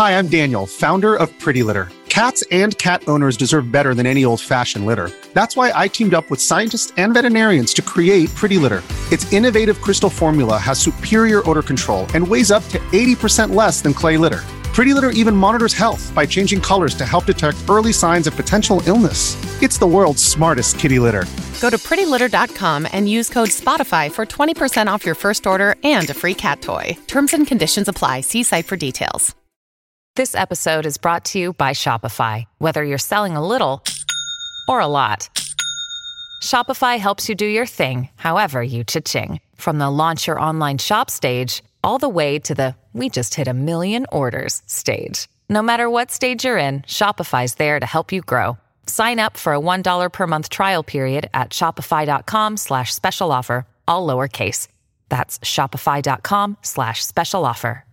Hi, I'm Daniel, founder of Pretty Litter. Cats and cat owners deserve better than any old-fashioned litter. That's why I teamed up with scientists and veterinarians to create Pretty Litter. Its innovative crystal formula has superior odor control and weighs up to 80% less than clay litter. Pretty Litter even monitors health by changing colors to help detect early signs of potential illness. It's the world's smartest kitty litter. Go to prettylitter.com and use code SPOTIFY for 20% off your first order and a free cat toy. Terms and conditions apply. See site for details. This episode is brought to you by Shopify. Whether you're selling a little or a lot, Shopify helps you do your thing, however you cha-ching. From the launch your online shop stage, all the way to the we just hit 1 million orders stage. No matter what stage you're in, Shopify's there to help you grow. Sign up for a $1 per month trial period at shopify.com/special offer, all lowercase. That's shopify.com/special offer.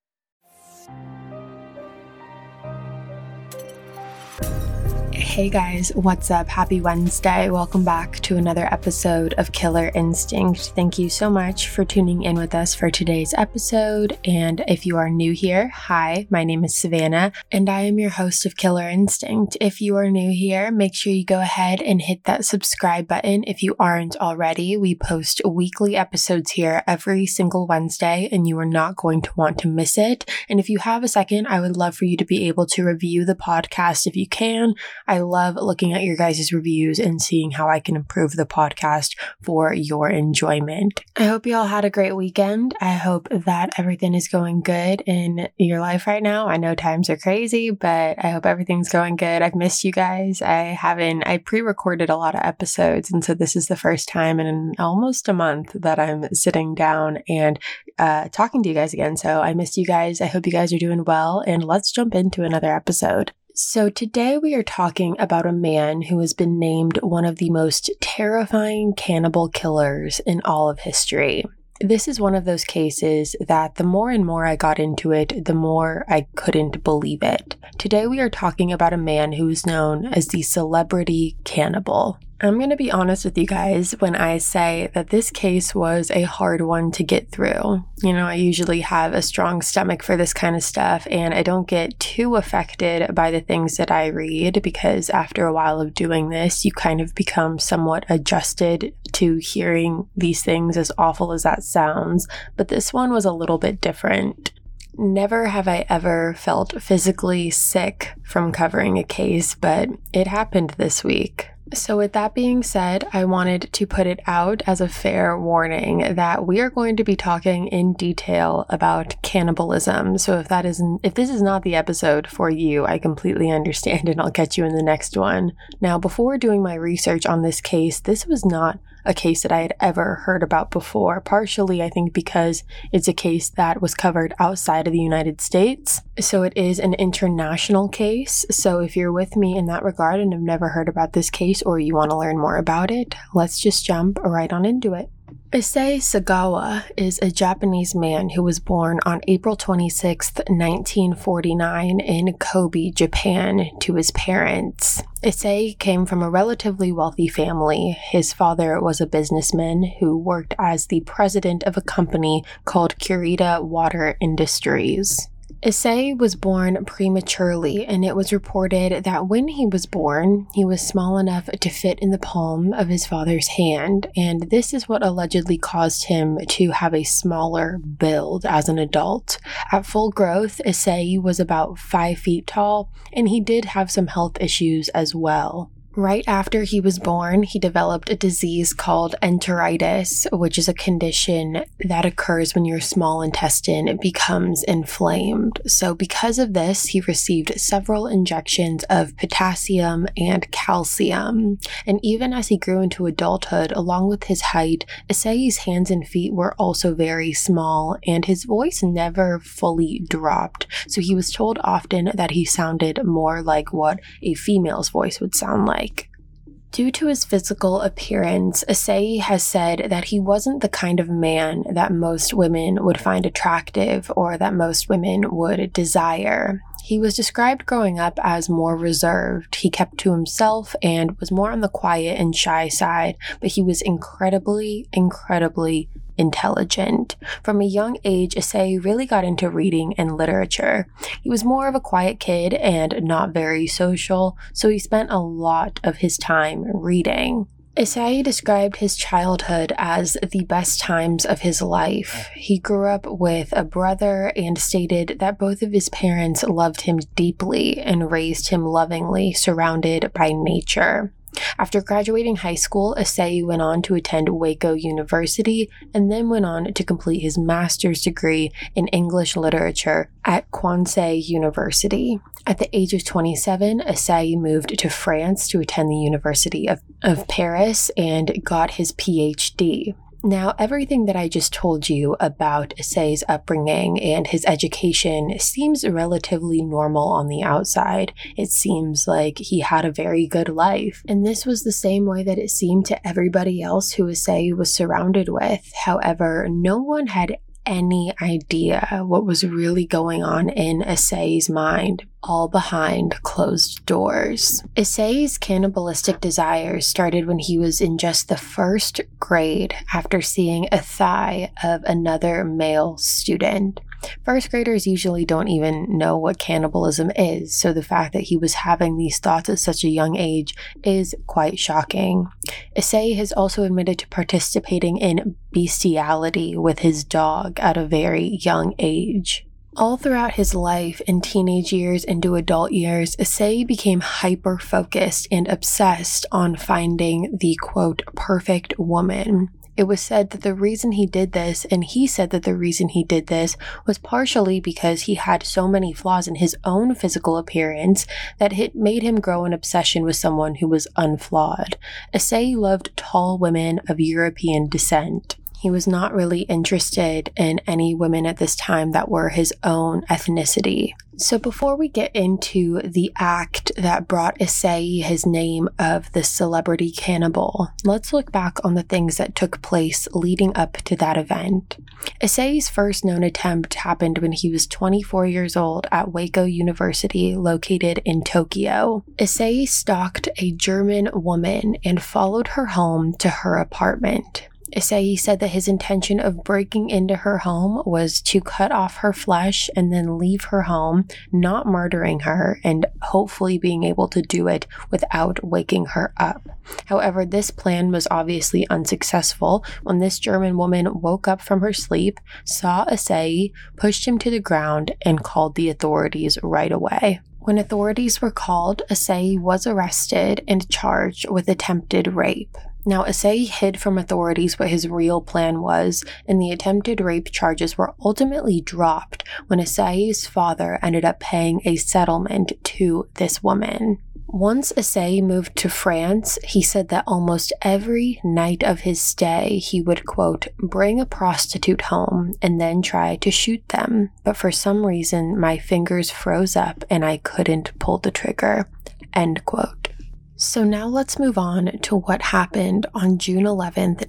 Hey guys, what's up? Happy Wednesday. Welcome back to another episode of Killer Instinct. Thank you so much for tuning in with us for today's episode. And if you are new here, hi, my name is Savannah, and I am your host of Killer Instinct. If you are new here, make sure you go ahead and hit that subscribe button if you aren't already. We post weekly episodes here every single Wednesday, and you are not going to want to miss it. And if you have a second, I would love for you to be able to review the podcast if you can. I love looking at your guys' reviews and seeing how I can improve the podcast for your enjoyment. I hope you all had a great weekend. I hope that everything is going good in your life right now. I know times are crazy, but I hope everything's going good. I've missed you guys. I pre-recorded a lot of episodes, and so this is the first time in almost a month that I'm sitting down and talking to you guys again. So I missed you guys. I hope you guys are doing well, and let's jump into another episode. So today we are talking about a man who has been named one of the most terrifying cannibal killers in all of history. This is one of those cases that the more and more I got into it, the more I couldn't believe it. Today we are talking about a man who is known as the celebrity cannibal. I'm going to be honest with you guys when I say that this case was a hard one to get through. You know, I usually have a strong stomach for this kind of stuff, and I don't get too affected by the things that I read because after a while of doing this, you kind of become somewhat adjusted to hearing these things, as awful as that sounds. But this one was a little bit different. Never have I ever felt physically sick from covering a case, but it happened this week. So with that being said, I wanted to put it out as a fair warning that we are going to be talking in detail about cannibalism. So if this is not the episode for you, I completely understand and I'll catch you in the next one. Now, before doing my research on this case, this was not a case that I had ever heard about before, partially I think because it's a case that was covered outside of the United States. So it is an international case. So if you're with me in that regard and have never heard about this case or you want to learn more about it, let's just jump right on into it. Issei Sagawa is a Japanese man who was born on April 26, 1949 in Kobe, Japan, to his parents. Issei came from a relatively wealthy family. His father was a businessman who worked as the president of a company called Kurita Water Industries. Issei was born prematurely, and it was reported that when he was born, he was small enough to fit in the palm of his father's hand, and this is what allegedly caused him to have a smaller build as an adult. At full growth, Issei was about 5 feet tall, and he did have some health issues as well. Right after he was born, he developed a disease called enteritis, which is a condition that occurs when your small intestine becomes inflamed. So because of this, he received several injections of potassium and calcium. And even as he grew into adulthood, along with his height, Issei's hands and feet were also very small, and his voice never fully dropped. So he was told often that he sounded more like what a female's voice would sound like. Due to his physical appearance, Issei has said that he wasn't the kind of man that most women would find attractive or that most women would desire. He was described growing up as more reserved. He kept to himself and was more on the quiet and shy side, but he was incredibly intelligent. From a young age, Issei really got into reading and literature. He was more of a quiet kid and not very social, so he spent a lot of his time reading. Issei described his childhood as the best times of his life. He grew up with a brother and stated that both of his parents loved him deeply and raised him lovingly, surrounded by nature. After graduating high school, Issei went on to attend Waco University and then went on to complete his master's degree in English literature at Kwansei University. At the age of 27, Issei moved to France to attend the University of Paris and got his PhD. Now, everything that I just told you about Issei's upbringing and his education seems relatively normal on the outside. It seems like he had a very good life. And this was the same way that it seemed to everybody else who Issei was surrounded with. However, no one had any idea what was really going on in Issei's mind, all behind closed doors. Issei's cannibalistic desires started when he was in just the first grade after seeing a thigh of another male student. First graders usually don't even know what cannibalism is, so the fact that he was having these thoughts at such a young age is quite shocking. Issei has also admitted to participating in bestiality with his dog at a very young age. All throughout his life, in teenage years into adult years, Issei became hyper-focused and obsessed on finding the, quote, perfect woman. It was said that the reason he did this, and he said that the reason he did this, was partially because he had so many flaws in his own physical appearance that it made him grow an obsession with someone who was unflawed. Issei loved tall women of European descent. He was not really interested in any women at this time that were his own ethnicity. So before we get into the act that brought Issei his name of the celebrity cannibal, let's look back on the things that took place leading up to that event. Issei's first known attempt happened when he was 24 years old at Waco University, located in Tokyo. Issei stalked a German woman and followed her home to her apartment. Issei said that his intention of breaking into her home was to cut off her flesh and then leave her home, not murdering her, and hopefully being able to do it without waking her up. However, this plan was obviously unsuccessful when this German woman woke up from her sleep, saw Issei, pushed him to the ground, and called the authorities right away. When authorities were called, Issei was arrested and charged with attempted rape. Now, Issei hid from authorities what his real plan was, and the attempted rape charges were ultimately dropped when Issei's father ended up paying a settlement to this woman. Once Issei moved to France, he said that almost every night of his stay, he would, quote, bring a prostitute home and then try to shoot them. But for some reason, my fingers froze up and I couldn't pull the trigger, end quote. So now let's move on to what happened on June 11th,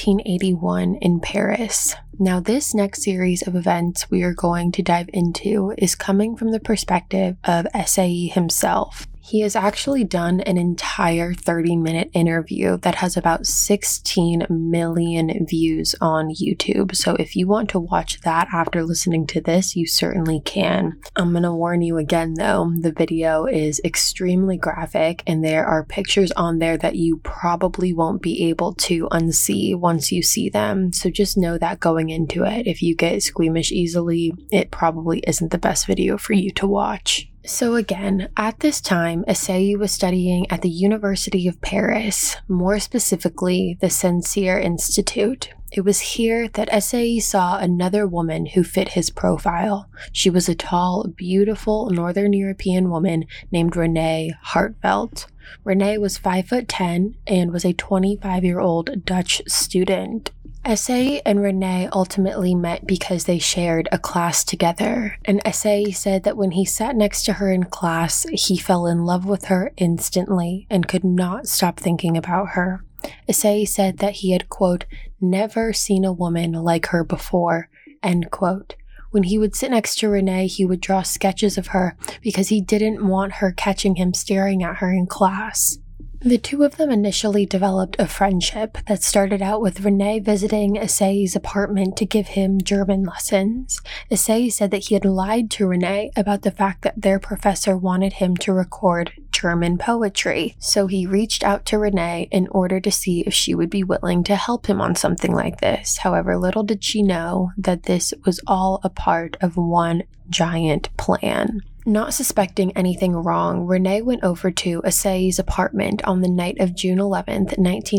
1981 in Paris. Now this next series of events we are going to dive into is coming from the perspective of Issei himself. He has actually done an entire 30-minute interview that has about 16 million views on YouTube. So if you want to watch that after listening to this, you certainly can. I'm going to warn you again though, the video is extremely graphic and there are pictures on there that you probably won't be able to unsee once you see them. So just know that going into it, if you get squeamish easily, it probably isn't the best video for you to watch. So again, at this time, Issei was studying at the University of Paris, more specifically the Saint-Cyr Institute. It was here that Issei saw another woman who fit his profile. She was a tall, beautiful Northern European woman named Renee Hartvelt. Renee was 5'10" and was a 25-year-old Dutch student. Issei and Renee ultimately met because they shared a class together, and Issei said that when he sat next to her in class, he fell in love with her instantly and could not stop thinking about her. Issei said that he had, quote, never seen a woman like her before, end quote. When he would sit next to Renee, he would draw sketches of her because he didn't want her catching him staring at her in class. The two of them initially developed a friendship that started out with Renee visiting Issei's apartment to give him German lessons. Issei said that he had lied to Renee about the fact that their professor wanted him to record German poetry, so he reached out to Renee in order to see if she would be willing to help him on something like this. However, little did she know that this was all a part of one giant plan. Not suspecting anything wrong, Renee went over to Issei's apartment on the night of June 11th,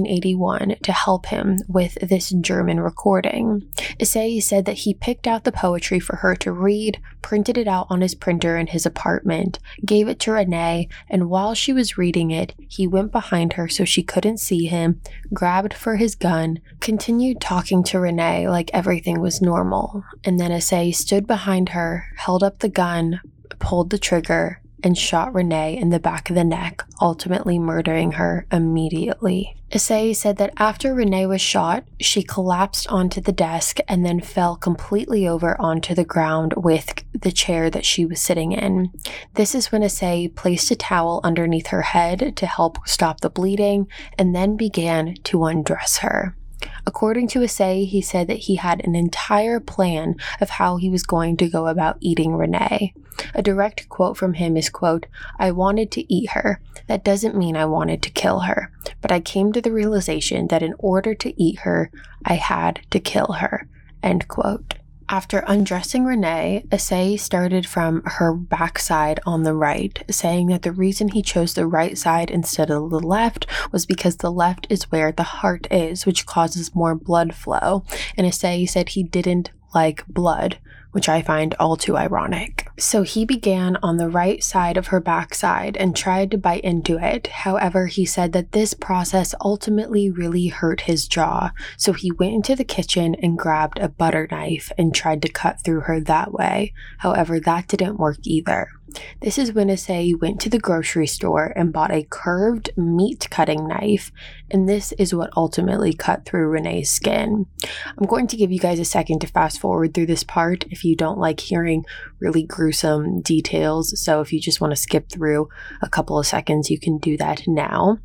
1981 to help him with this German recording. Issei said that he picked out the poetry for her to read, printed it out on his printer in his apartment, gave it to Renee, and while she was reading it, he went behind her so she couldn't see him, grabbed for his gun, continued talking to Renee like everything was normal, and then Issei stood behind her, held up the gun, pulled the trigger, and shot Renee in the back of the neck, ultimately murdering her immediately. Issei said that after Renee was shot, she collapsed onto the desk and then fell completely over onto the ground with the chair that she was sitting in. This is when Issei placed a towel underneath her head to help stop the bleeding and then began to undress her. According to Issei, he said that he had an entire plan of how he was going to go about eating Renee. A direct quote from him is, quote, "I wanted to eat her. That doesn't mean I wanted to kill her. But I came to the realization that in order to eat her, I had to kill her." End quote. After undressing Renee, Issei started from her backside on the right, saying that the reason he chose the right side instead of the left was because the left is where the heart is, which causes more blood flow, and Issei said he didn't like blood, which I find all too ironic. So he began on the right side of her backside and tried to bite into it. However, he said that this process ultimately really hurt his jaw, so he went into the kitchen and grabbed a butter knife and tried to cut through her that way. However, that didn't work either. This is when Issei went to the grocery store and bought a curved meat cutting knife, and this is what ultimately cut through Renee's skin. I'm going to give you guys a second to fast forward through this part if you don't like hearing really gruesome details, so if you just want to skip through a couple of seconds, you can do that now.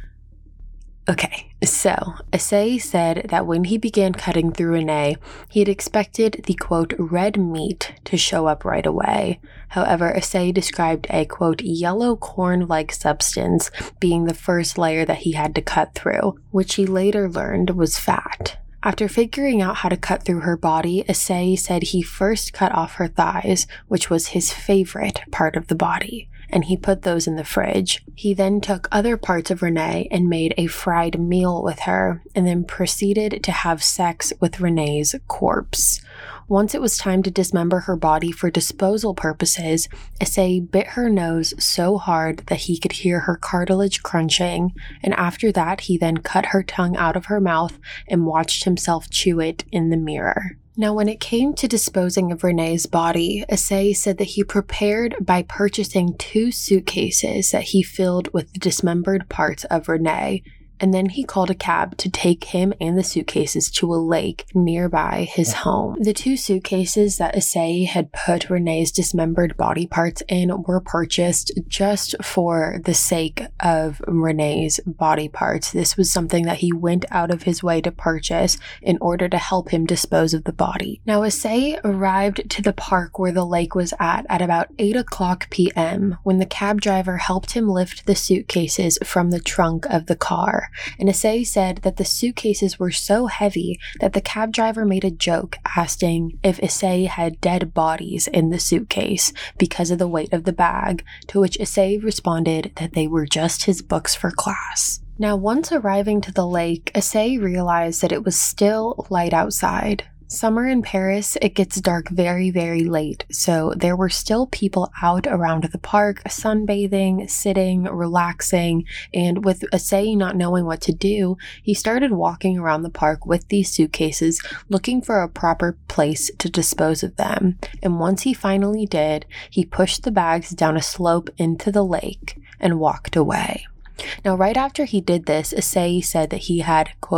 Okay, so Issei said that when he began cutting through Renee, he had expected the, quote, red meat to show up right away. However, Issei described a, quote, yellow corn-like substance being the first layer that he had to cut through, which he later learned was fat. After figuring out how to cut through her body, Issei said he first cut off her thighs, which was his favorite part of the body, and he put those in the fridge. He then took other parts of Renee and made a fried meal with her, and then proceeded to have sex with Renee's corpse. Once it was time to dismember her body for disposal purposes, Issei bit her nose so hard that he could hear her cartilage crunching, and after that he then cut her tongue out of her mouth and watched himself chew it in the mirror. Now, when it came to disposing of Renee's body, Issei said that he prepared by purchasing 2 suitcases that he filled with the dismembered parts of Renee, and then he called a cab to take him and the suitcases to a lake nearby his home. The 2 suitcases that Issei had put Renee's dismembered body parts in were purchased just for the sake of Renee's body parts. This was something that he went out of his way to purchase in order to help him dispose of the body. Now, Issei arrived to the park where the lake was at about 8:00 p.m. when the cab driver helped him lift the suitcases from the trunk of the car. And Issei said that the suitcases were so heavy that the cab driver made a joke asking if Issei had dead bodies in the suitcase because of the weight of the bag, to which Issei responded that they were just his books for class. Now, once arriving to the lake, Issei realized that it was still light outside. Summer in Paris, it gets dark very, very late, so there were still people out around the park, sunbathing, sitting, relaxing, and with Issei not knowing what to do, he started walking around the park with these suitcases, looking for a proper place to dispose of them. And once he finally did, he pushed the bags down a slope into the lake and walked away. Now, right after he did this, Issei said that he had, quote,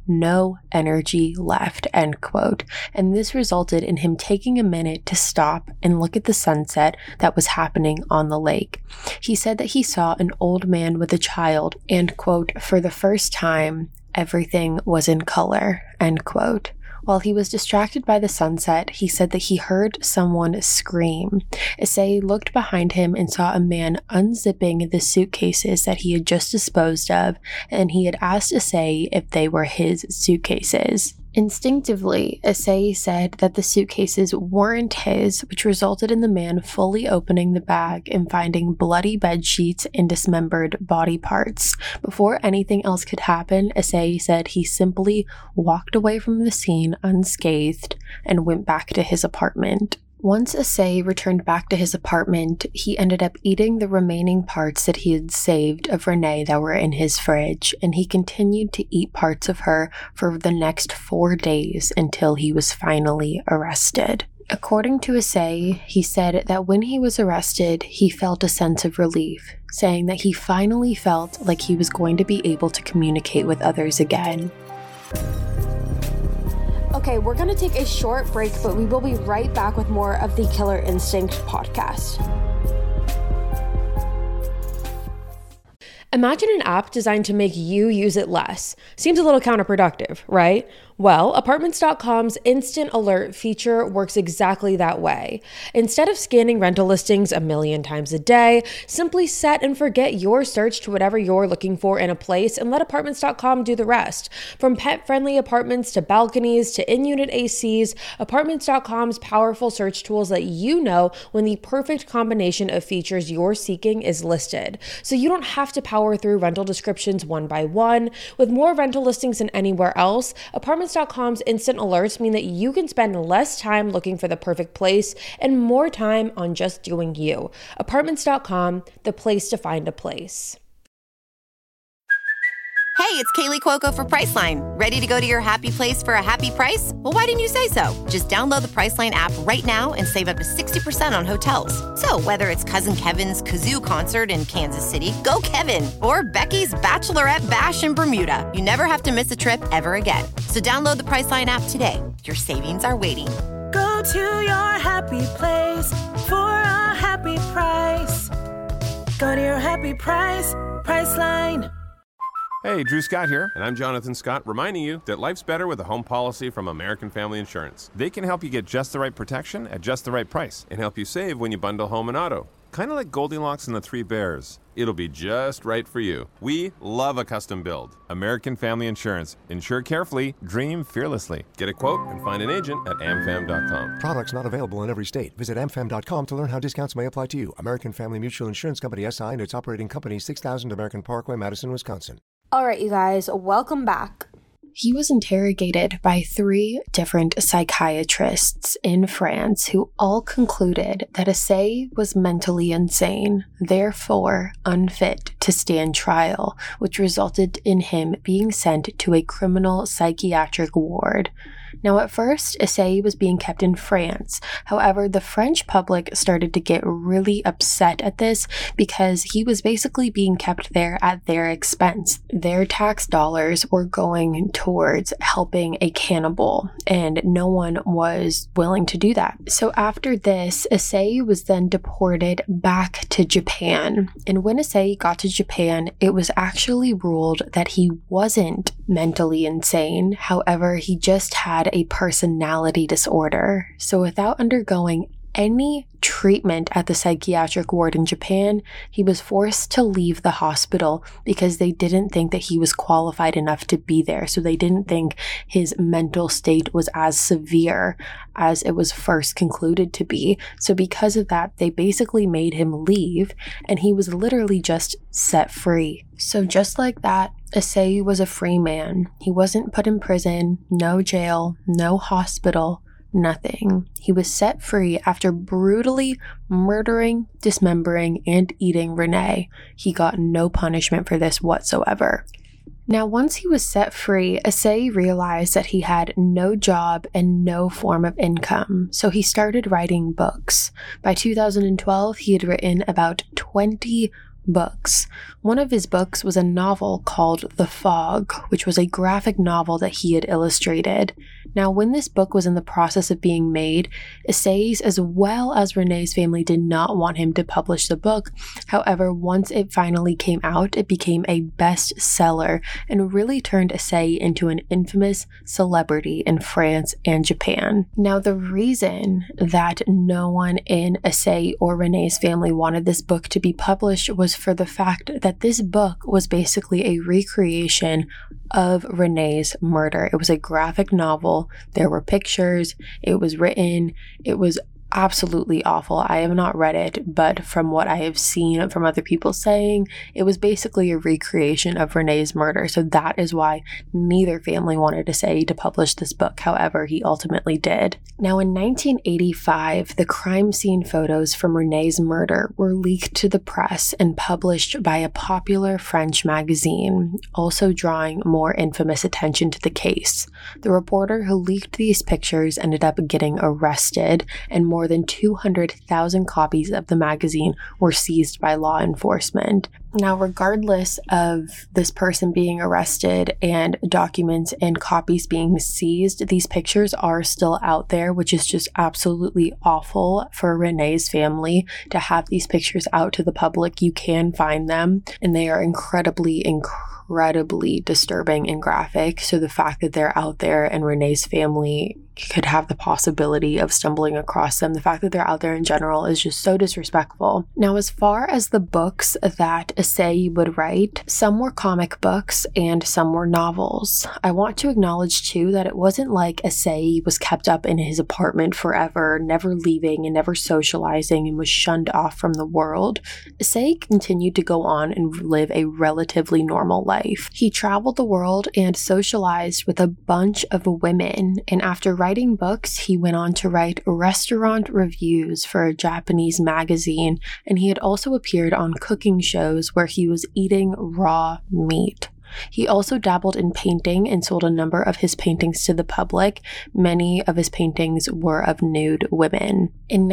no energy left, end quote. And this resulted in him taking a minute to stop and look at the sunset that was happening on the lake. He said that he saw an old man with a child, and quote, for the first time, everything was in color, end quote. While he was distracted by the sunset, he said that he heard someone scream. Issei looked behind him and saw a man unzipping the suitcases that he had just disposed of, and he had asked Issei if they were his suitcases. Instinctively, Issei said that the suitcases weren't his, which resulted in the man fully opening the bag and finding bloody bed sheets and dismembered body parts. Before anything else could happen, Issei said he simply walked away from the scene unscathed and went back to his apartment. Once Issei returned back to his apartment, he ended up eating the remaining parts that he had saved of Renee that were in his fridge, and he continued to eat parts of her for the next 4 days until he was finally arrested. According to Issei, he said that when he was arrested, he felt a sense of relief, saying that he finally felt like he was going to be able to communicate with others again. Okay, we're going to take a short break, but we will be right back with more of the Killer Instinct podcast. Imagine an app designed to make you use it less. Seems a little counterproductive, right? Well, Apartments.com's Instant Alert feature works exactly that way. Instead of scanning rental listings a million times a day, simply set and forget your search to whatever you're looking for in a place and let Apartments.com do the rest. From pet-friendly apartments to balconies to in-unit ACs, Apartments.com's powerful search tools let you know when the perfect combination of features you're seeking is listed. So you don't have to power through rental descriptions one by one. With more rental listings than anywhere else, Apartments.com's instant alerts mean that you can spend less time looking for the perfect place and more time on just doing you. Apartments.com, the place to find a place. Hey, it's Kaylee Cuoco for Priceline. Ready to go to your happy place for a happy price? Well, why didn't you say so? Just download the Priceline app right now and save up to 60% on hotels. So whether it's Cousin Kevin's Kazoo Concert in Kansas City, go Kevin, or Becky's Bachelorette Bash in Bermuda, you never have to miss a trip ever again. So download the Priceline app today. Your savings are waiting. Go to your happy place for a happy price. Go to your happy price, Priceline. Hey, Drew Scott here, and I'm Jonathan Scott, reminding you that life's better with a home policy from American Family Insurance. They can help you get just the right protection at just the right price and help you save when you bundle home and auto. Kind of like Goldilocks and the Three Bears. It'll be just right for you. We love a custom build. American Family Insurance. Insure carefully, dream fearlessly. Get a quote and find an agent at amfam.com. Products not available in every state. Visit amfam.com to learn how discounts may apply to you. American Family Mutual Insurance Company, SI, and its operating company, 6000 American Parkway, Madison, Wisconsin. All right, you guys, welcome back. He was interrogated by 3 different psychiatrists in France who all concluded that Issei was mentally insane, therefore unfit to stand trial, which resulted in him being sent to a criminal psychiatric ward. Now, at first, Issei was being kept in France. However, the French public started to get really upset at this because he was basically being kept there at their expense. Their tax dollars were going towards helping a cannibal, and no one was willing to do that. So after this, Issei was then deported back to Japan. And when Issei got to Japan, it was actually ruled that he wasn't mentally insane. However, he just had a personality disorder. So without undergoing any treatment at the psychiatric ward in Japan, he was forced to leave the hospital because they didn't think that he was qualified enough to be there. So they didn't think his mental state was as severe as it was first concluded to be. So because of that, they basically made him leave, and he was literally just set free. So just like that, Issei was a free man. He wasn't put in prison, no jail, no hospital, nothing. He was set free after brutally murdering, dismembering, and eating Renee. He got no punishment for this whatsoever. Now, once he was set free, Issei realized that he had no job and no form of income, so he started writing books. By 2012, he had written about 20 books. One of his books was a novel called The Fog, which was a graphic novel that he had illustrated. Now, when this book was in the process of being made, Assay's as well as Renee's family did not want him to publish the book. However, once it finally came out, it became a bestseller and really turned Assay into an infamous celebrity in France and Japan. Now, the reason that no one in Assay or Renee's family wanted this book to be published was for the fact that this book was basically a recreation of Renee's murder. It was a graphic novel. There were pictures. It was written. It was absolutely awful. I have not read it, but from what I have seen from other people saying, it was basically a recreation of Renee's murder. So that is why neither family wanted Assay to publish this book. However, he ultimately did. Now, in 1985, the crime scene photos from Renee's murder were leaked to the press and published by a popular French magazine, also drawing more infamous attention to the case. The reporter who leaked these pictures ended up getting arrested, and more than 200,000 copies of the magazine were seized by law enforcement. Now, regardless of this person being arrested and documents and copies being seized, these pictures are still out there, which is just absolutely awful for Renee's family to have these pictures out to the public. You can find them, and they are incredibly disturbing and graphic. So the fact that they're out there and Renee's family could have the possibility of stumbling across them, the fact that they're out there in general is just so disrespectful. Now, as far as the books that Assay would write, some were comic books and some were novels. I want to acknowledge too that it wasn't like Assay was kept up in his apartment forever, never leaving and never socializing, and was shunned off from the world. Assay continued to go on and live a relatively normal life. He traveled the world and socialized with a bunch of women, and after writing books, he went on to write restaurant reviews for a Japanese magazine, and he had also appeared on cooking shows where he was eating raw meat. He also dabbled in painting and sold a number of his paintings to the public. Many of his paintings were of nude women. In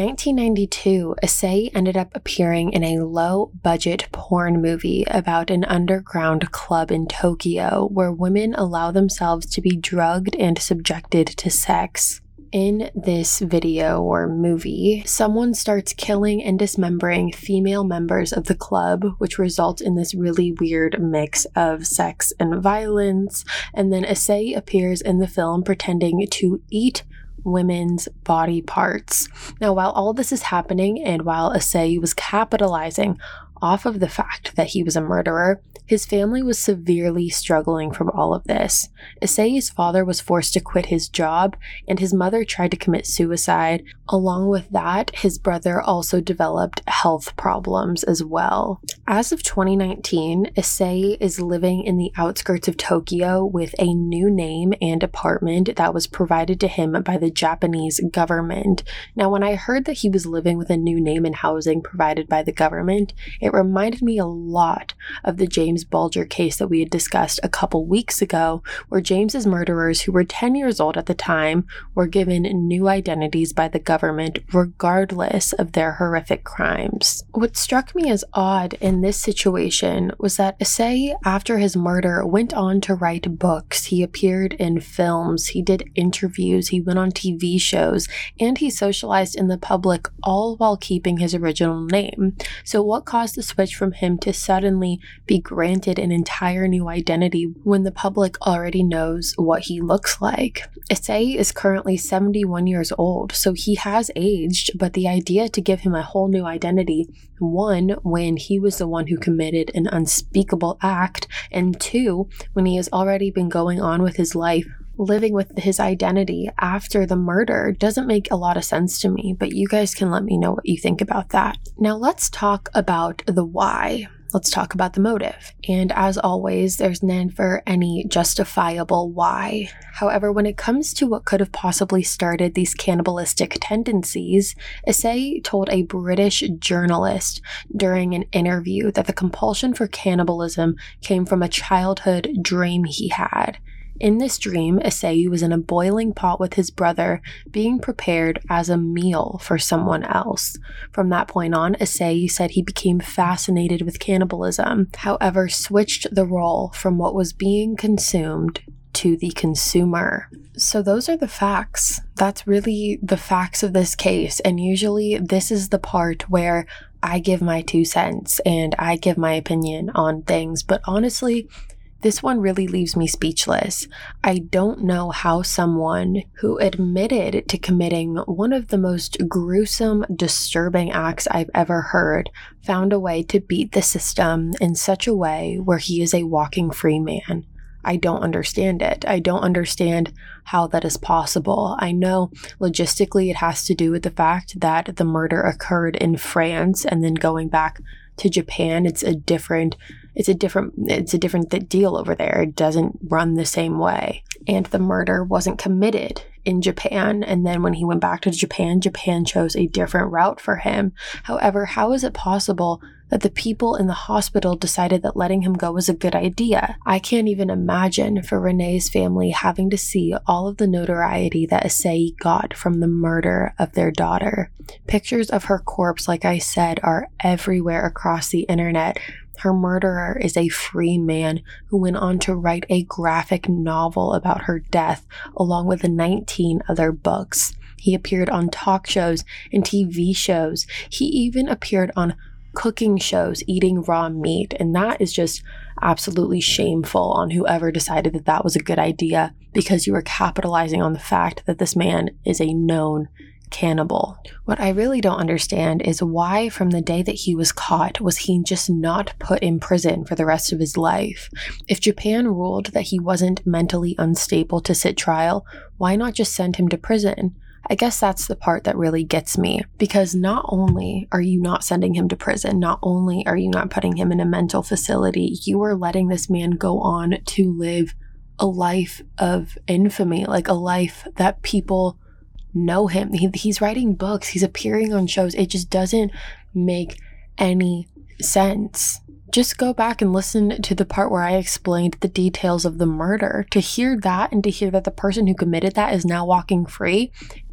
1992, Assay ended up appearing in a low-budget porn movie about an underground club in Tokyo where women allow themselves to be drugged and subjected to sex. In this video or movie, someone starts killing and dismembering female members of the club, which results in this really weird mix of sex and violence. And then Assay appears in the film pretending to eat women's body parts. Now, while all this is happening and while Assay was capitalizing off of the fact that he was a murderer, his family was severely struggling from all of this. Assay's father was forced to quit his job, and his mother tried to commit suicide. Along with that, his brother also developed health problems as well. As of 2019, Assay is living in the outskirts of Tokyo with a new name and apartment that was provided to him by the Japanese government. Now, when I heard that he was living with a new name and housing provided by the government, it reminded me a lot of the James Bulger case that we had discussed a couple weeks ago, where James's murderers, who were 10 years old at the time, were given new identities by the government regardless of their horrific crimes. What struck me as odd in this situation was that Assay, after his murder, went on to write books. He appeared in films, he did interviews, he went on TV shows, and he socialized in the public, all while keeping his original name. So what caused the switch from him to suddenly be granted an entire new identity when the public already knows what he looks like? Assay is currently 71 years old, so he has aged, but the idea to give him a whole new identity, one, when he was the one who committed an unspeakable act, and two, when he has already been going on with his life, living with his identity after the murder, doesn't make a lot of sense to me, but you guys can let me know what you think about that. Now let's talk about the why. Let's talk about the motive. And as always, there's never any justifiable why. However, when it comes to what could have possibly started these cannibalistic tendencies, Assay told a British journalist during an interview that the compulsion for cannibalism came from a childhood dream he had. In this dream, Issei was in a boiling pot with his brother, being prepared as a meal for someone else. From that point on, Issei said he became fascinated with cannibalism, however, switched the role from what was being consumed to the consumer. So those are the facts. That's really the facts of this case. And usually this is the part where I give my 2 cents and I give my opinion on things. But honestly, this one really leaves me speechless. I don't know how someone who admitted to committing one of the most gruesome, disturbing acts I've ever heard found a way to beat the system in such a way where he is a walking free man. I don't understand it. I don't understand how that is possible. I know logistically it has to do with the fact that the murder occurred in France and then going back to Japan, it's a different deal over there. It doesn't run the same way. And the murder wasn't committed in Japan. And then when he went back to Japan, Japan chose a different route for him. However, how is it possible that the people in the hospital decided that letting him go was a good idea? I can't even imagine for Renee's family having to see all of the notoriety that Issei got from the murder of their daughter. Pictures of her corpse, like I said, are everywhere across the internet. Her murderer is a free man who went on to write a graphic novel about her death, along with 19 other books. He appeared on talk shows and TV shows. He even appeared on cooking shows eating raw meat, and that is just absolutely shameful on whoever decided that that was a good idea, because you are capitalizing on the fact that this man is a known cannibal. What I really don't understand is why from the day that he was caught was he just not put in prison for the rest of his life? If Japan ruled that he wasn't mentally unstable to sit trial, why not just send him to prison? I guess that's the part that really gets me, because not only are you not sending him to prison, not only are you not putting him in a mental facility, you are letting this man go on to live a life of infamy, like a life that people know him. He's writing books, he's appearing on shows. It just doesn't make any sense. Just go back and listen to the part where I explained the details of the murder. To hear that and to hear that the person who committed that is now walking free,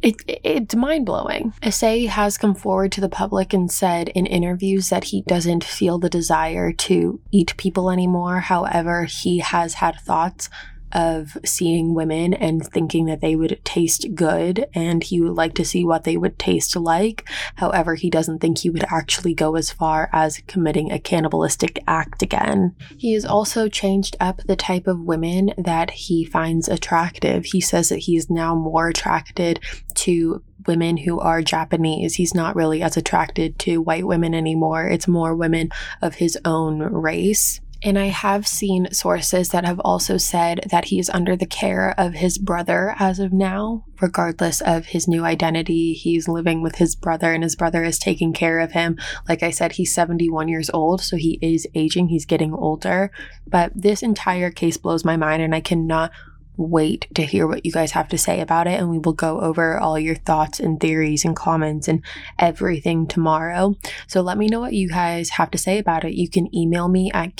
it's mind-blowing. Issei has come forward to the public and said in interviews that he doesn't feel the desire to eat people anymore. However, he has had thoughts of seeing women and thinking that they would taste good, and he would like to see what they would taste like. However, he doesn't think he would actually go as far as committing a cannibalistic act again. He has also changed up the type of women that he finds attractive. He says that he is now more attracted to women who are Japanese. He's not really as attracted to white women anymore. It's more women of his own race. And I have seen sources that have also said that he is under the care of his brother as of now. Regardless of his new identity, he's living with his brother and his brother is taking care of him. Like I said, he's 71 years old, so he is aging, he's getting older. But this entire case blows my mind, and I cannot wait to hear what you guys have to say about it, and we will go over all your thoughts and theories and comments and everything tomorrow. So let me know what you guys have to say about it. You can email me at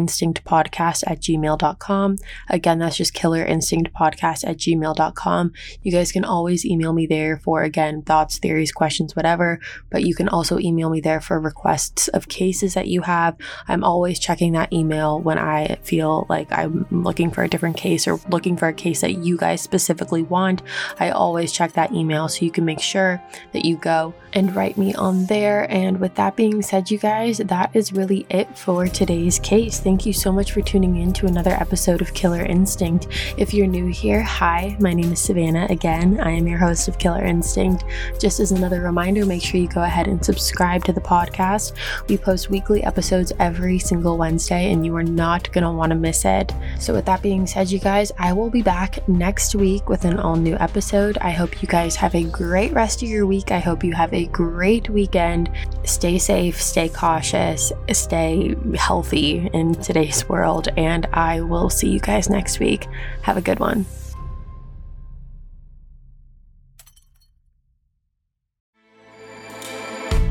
killerinstinctpodcast@gmail.com. Again, that's just killerinstinctpodcast@gmail.com. You guys can always email me there for, again, thoughts, theories, questions, whatever, but you can also email me there for requests of cases that you have. I'm always checking that email when I feel like I'm looking for a different case or looking for a case that you guys specifically want. I always check that email, so you can make sure that you go and write me on there. And with that being said, you guys, that is really it for today's case. Thank you so much for tuning in to another episode of Killer Instinct. If you're new here, hi, my name is Savannah. Again, I am your host of Killer Instinct. Just as another reminder, make sure you go ahead and subscribe to the podcast. We post weekly episodes every single Wednesday, and you are not going to want to miss it. So with that being said, you guys, I will be back next week with an all new episode. I hope you guys have a great rest of your week. I hope you have a great weekend. Stay safe, stay cautious, stay healthy in today's world, and I will see you guys next week. Have a good one.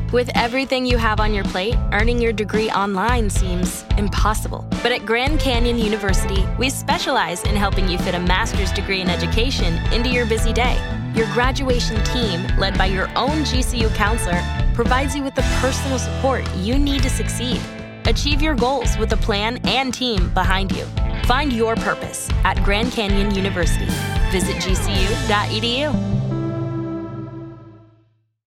With everything you have on your plate, earning your degree online seems impossible. But at Grand Canyon University, we specialize in helping you fit a master's degree in education into your busy day. Your graduation team, led by your own GCU counselor, provides you with the personal support you need to succeed. Achieve your goals with a plan and team behind you. Find your purpose at Grand Canyon University. Visit gcu.edu.